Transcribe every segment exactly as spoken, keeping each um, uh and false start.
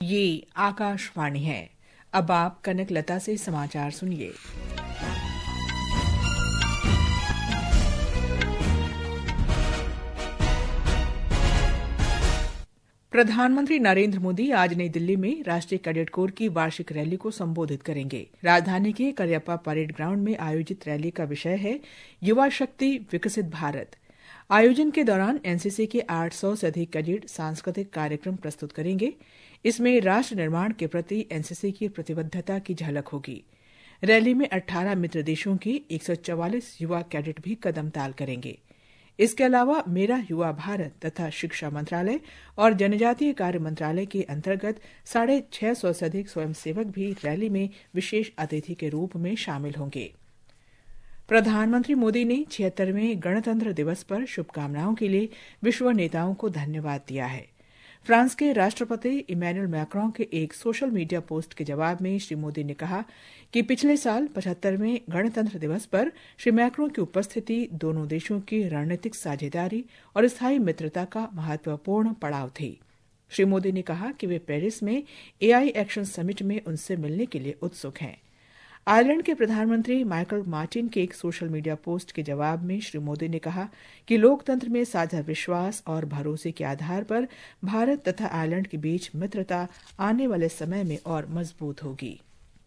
ये आकाशवाणी है। अब आप कनक लता से समाचार सुनिए। प्रधानमंत्री नरेंद्र मोदी आज नई दिल्ली में राष्ट्रीय कैडेट कोर की वार्षिक रैली को संबोधित करेंगे। राजधानी के करियप्पा परेड ग्राउंड में आयोजित रैली का विषय है युवा शक्ति विकसित भारत। आयोजन के दौरान एनसीसी के आठ सौ से अधिक कैडेट सांस्कृतिक कार्यक्रम प्रस्तुत करेंगे। इसमें राष्ट्र निर्माण के प्रति एनसीसी की प्रतिबद्धता की झलक होगी। रैली में अठारह मित्र देशों की एक सौ चौवालीस युवा कैडेट भी कदमताल करेंगे। इसके अलावा मेरा युवा भारत तथा शिक्षा मंत्रालय और जनजातीय कार्य मंत्रालय के अंतर्गत साढ़े छह सौ से अधिक स्वयंसेवक भी रैली में विशेष अतिथि के रूप में शामिल होंगे। प्रधानमंत्री मोदी ने छिहत्तरवें गणतंत्र दिवस पर शुभकामनाओं के लिए विश्व नेताओं को धन्यवाद दिया है। फ्रांस के राष्ट्रपति इमैनुअल मैक्रों के एक सोशल मीडिया पोस्ट के जवाब में श्री मोदी ने कहा कि पिछले साल पचहत्तरवें गणतंत्र दिवस पर श्री मैक्रों की उपस्थिति दोनों देशों की रणनीतिक साझेदारी और स्थायी मित्रता का महत्वपूर्ण पड़ाव थी। श्री मोदी ने कहा कि वे पेरिस में एआई एक्शन समिट में उनसे मिलने के लिए उत्सुक हैं। आयरलैंड के प्रधानमंत्री माइकल मार्टिन के एक सोशल मीडिया पोस्ट के जवाब में श्री मोदी ने कहा कि लोकतंत्र में साझा विश्वास और भरोसे के आधार पर भारत तथा आयरलैंड के बीच मित्रता आने वाले समय में और मजबूत होगी।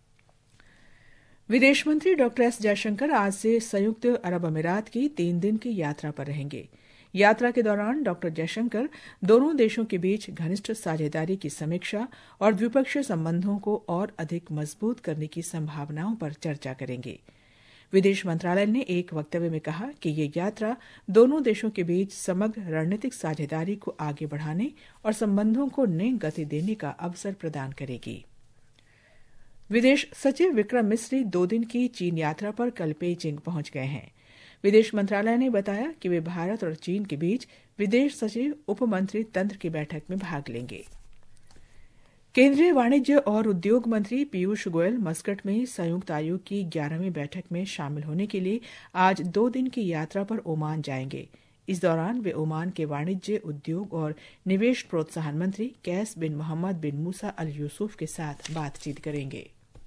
विदेश मंत्री डॉक्टर एस जयशंकर आज से संयुक्त अरब अमीरात की तीन दिन की यात्रा पर रहेंगे। यात्रा के दौरान डॉक्टर जयशंकर दोनों देशों के बीच घनिष्ठ साझेदारी की समीक्षा और द्विपक्षीय संबंधों को और अधिक मजबूत करने की संभावनाओं पर चर्चा करेंगे। विदेश मंत्रालय ने एक वक्तव्य में कहा कि ये यात्रा दोनों देशों के बीच समग्र रणनीतिक साझेदारी को आगे बढ़ाने और संबंधों को नई गति देने का अवसर प्रदान करेगी। विदेश सचिव विक्रम मिस्री दो दिन की चीन यात्रा पर कल पेइचिंग पहुंच गए हैं। विदेश मंत्रालय ने बताया कि वे भारत और चीन के बीच विदेश सचिव उप मंत्री तंत्र की बैठक में भाग लेंगे। केंद्रीय वाणिज्य और उद्योग मंत्री पीयूष गोयल मस्कट में संयुक्त आयोग की ग्यारहवीं बैठक में शामिल होने के लिए आज दो दिन की यात्रा पर ओमान जाएंगे। इस दौरान वे ओमान के वाणिज्य, उद्योग और निवेश प्रोत्साहन मंत्री कैस बिन मोहम्मद बिन मूसा अल यूसुफ के साथ बातचीत करेंगे।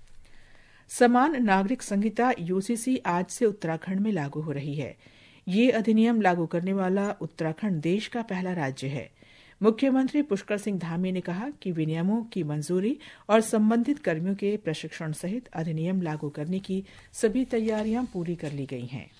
समान नागरिक संहिता यूसीसी आज से उत्तराखंड में लागू हो रही है। ये अधिनियम लागू करने वाला उत्तराखंड देश का पहला राज्य है। मुख्यमंत्री पुष्कर सिंह धामी ने कहा कि विनियमों की मंजूरी और संबंधित कर्मियों के प्रशिक्षण सहित अधिनियम लागू करने की सभी तैयारियां पूरी कर ली गई हैं।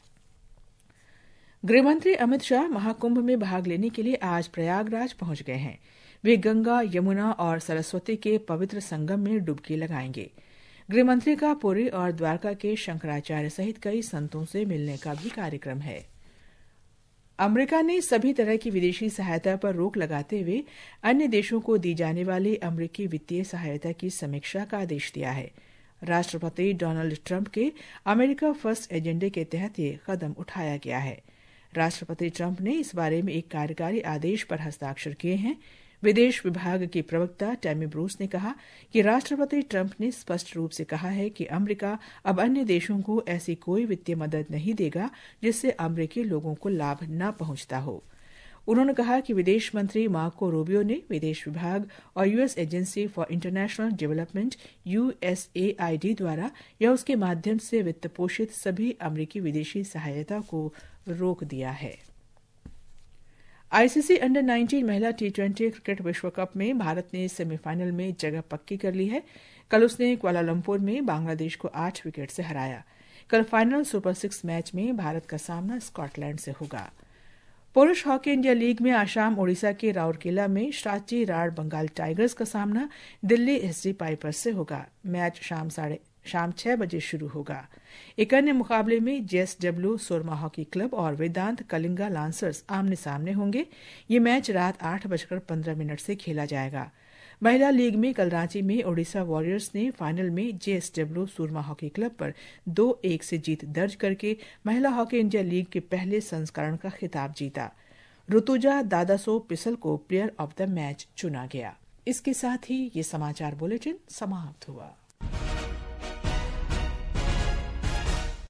गृहमंत्री अमित शाह महाकुंभ में भाग लेने के लिए आज प्रयागराज पहुंच गए हैं। वे गंगा, यमुना और सरस्वती के पवित्र संगम में डुबकी लगाएंगे। गृहमंत्री का पुरी और द्वारका के शंकराचार्य सहित कई संतों से मिलने का भी कार्यक्रम है। अमेरिका ने सभी तरह की विदेशी सहायता पर रोक लगाते हुए अन्य देशों को दी जाने वाली अमेरिकी वित्तीय सहायता की समीक्षा का आदेश दिया है। राष्ट्रपति डोनाल्ड ट्रंप के अमेरिका फर्स्ट एजेंडे के तहत ये कदम उठाया गया है। राष्ट्रपति ट्रंप ने इस बारे में एक कार्यकारी आदेश पर हस्ताक्षर किए हैं। विदेश विभाग की प्रवक्ता टैमी ब्रूस ने कहा कि राष्ट्रपति ट्रंप ने स्पष्ट रूप से कहा है कि अमेरिका अब अन्य देशों को ऐसी कोई वित्तीय मदद नहीं देगा जिससे अमेरिकी लोगों को लाभ न पहुंचता हो। उन्होंने कहा कि विदेश मंत्री मार्को रूबियो ने विदेश विभाग और US agency for international development USAID द्वारा या उसके माध्यम से वित्त पोषित सभी अमेरिकी विदेशी सहायता को रोक दिया है। आईसीसी अंडर नाइनटीन महिला टी ट्वेंटी क्रिकेट विश्व कप में भारत ने सेमीफाइनल में जगह पक्की कर ली है। कल उसने कुआलालंपुर में बांग्लादेश को आठ विकेट से हराया। कल फाइनल सुपर सिक्स मैच में भारत का सामना स्कॉटलैंड से होगा। पुरुष हॉकी इंडिया लीग में आज शाम ओडिशा के राउरकेला में साची राड़ बंगाल टाइगर्स का सामना दिल्ली एसडी पाइपर्स से होगा। मैच शाम साढ़े शाम छह बजे शुरू होगा। एक अन्य मुकाबले में जेएसडब्ल्यू सुरमा हॉकी क्लब और वेदांत कलिंगा लांसर्स आमने सामने होंगे। ये मैच रात आठ बजकर पंद्रह मिनट से खेला जाएगा। महिला लीग में कल रांची में ओडिशा वॉरियर्स ने फाइनल में जेएसडब्ल्यू सुरमा हॉकी क्लब पर दो एक से जीत दर्ज करके महिला हॉकी इंडिया लीग के पहले संस्करण का खिताब जीता। ऋतुजा दादासो पिसल को प्लेयर ऑफ द मैच चुना गया। इसके साथ ही ये समाचार बुलेटिन समाप्त हुआ।